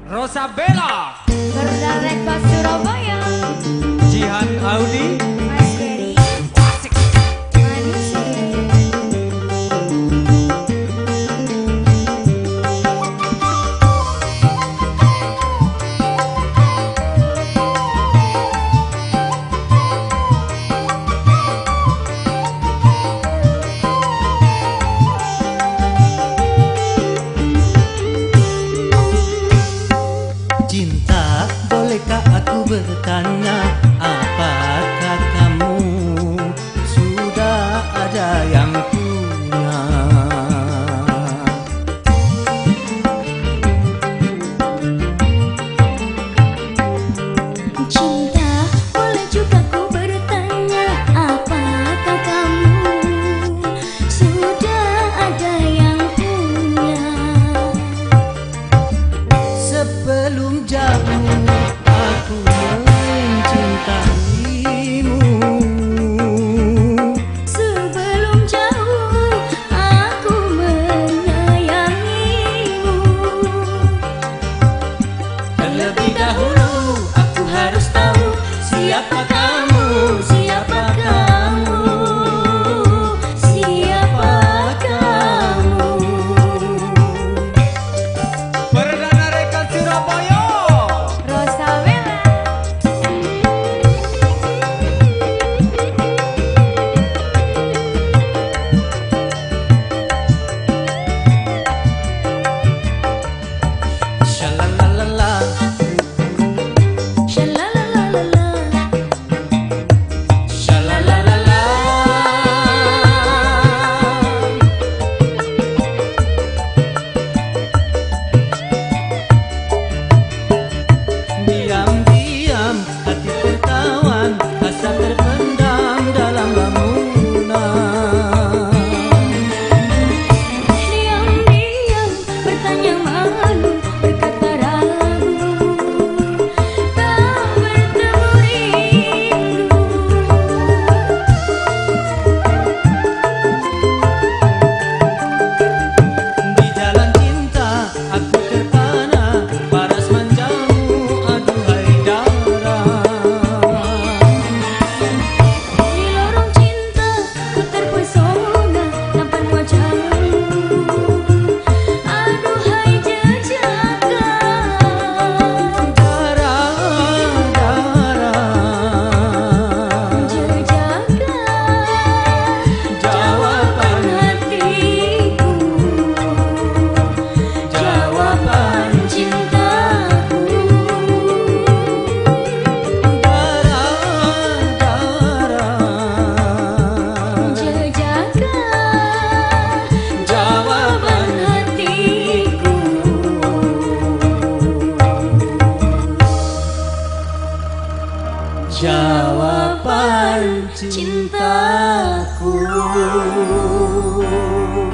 Rosabella, Berdareka Surabaya, Jihan Audi, Mas Ferry, Wasik. Manusia. Cinta, bolehkah aku bertanya, apakah kamu sudah ada yang punya? Cinta, boleh juga ku bertanya, apakah kamu sudah ada yang punya? Sebelum jauh aku mencintaimu, Sebelum jauh aku menyayangimu. terlebih dahulu aku harus tahu siapa kamu, siapa kamu, siapa kamu. Perdana Rekon Surabaya, Rosabella, Shalalalala, shalalalala, shalalalala. Diam-diam hati tertawan, asa terpendam dalam lamunan. diam-diam bertanya malu, berkata ragu, tak bertemu rindu. Di jalan cinta aku terpana, paras manjamu aduhai darah. Di lorong cinta ku terpesona tampan wajahmu, aduhai jejaka. Jejaka jawaban hatiku, jawaban cintaku. Jejaka jawaban hatiku. Jawaban cintaku.